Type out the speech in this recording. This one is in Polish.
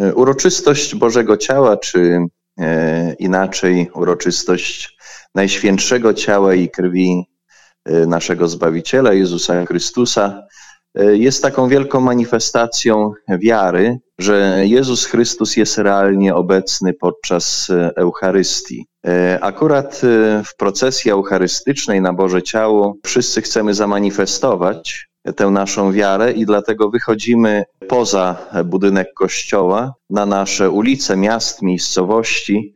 Uroczystość Bożego Ciała, czy inaczej uroczystość Najświętszego Ciała i Krwi naszego Zbawiciela Jezusa Chrystusa jest taką wielką manifestacją wiary, że Jezus Chrystus jest realnie obecny podczas Eucharystii. Akurat w procesji eucharystycznej na Boże Ciało wszyscy chcemy zamanifestować tę naszą wiarę i dlatego wychodzimy poza budynek kościoła, na nasze ulice miast, miejscowości